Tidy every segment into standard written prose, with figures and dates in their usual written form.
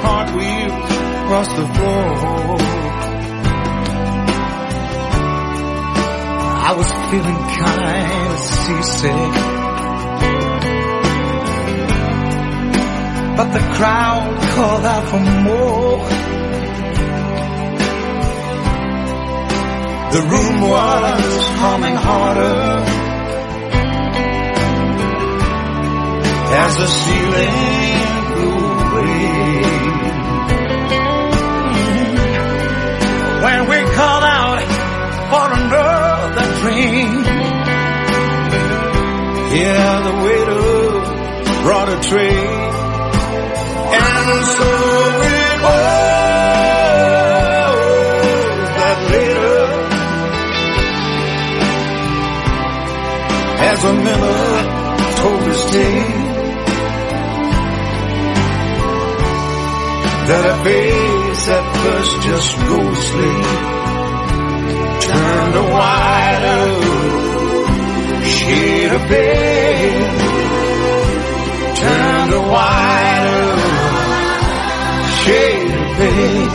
cartwheels across the floor. I was feeling kind of seasick, but the crowd called out for more. The room was humming harder as the ceiling blew away. When we called out for another drink, yeah, the waiter brought a tray. And so it was that later, as a miller told his tale, that a face at first just ghostly turned a whiter shade of pale, turned a whiter shade of pale.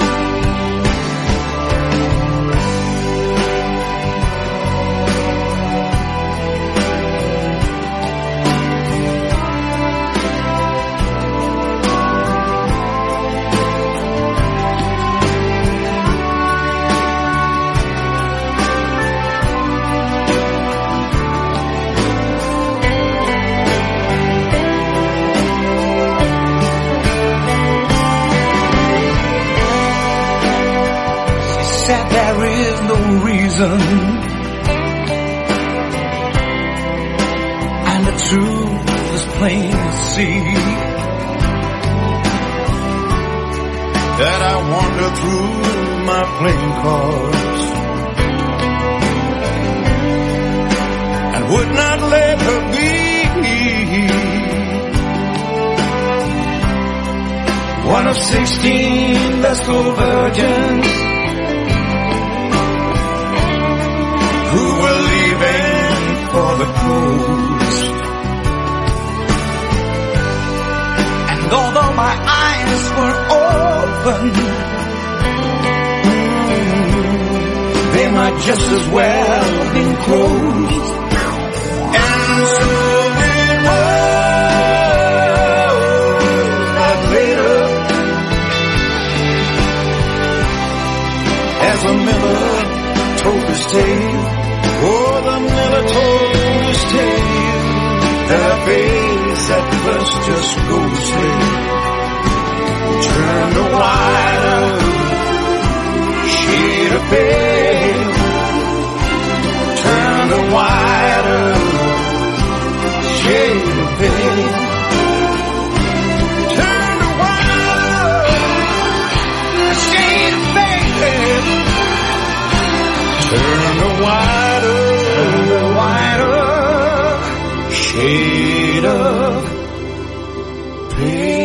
Said there is no reason, and the truth is plain to see, that I wander through my playing cards and would not let her be one of 16 vestal virgins who were leaving for the cruise. And although my eyes were open, they might just as well have been closed. And so it was that later, as a miller told his tale, oh, the miller told his tale, that a face at first just ghostly turned a whiter shade of pale, turned a whiter shade of pale, turned a whiter shade of pale, turned a whiter shade of pale.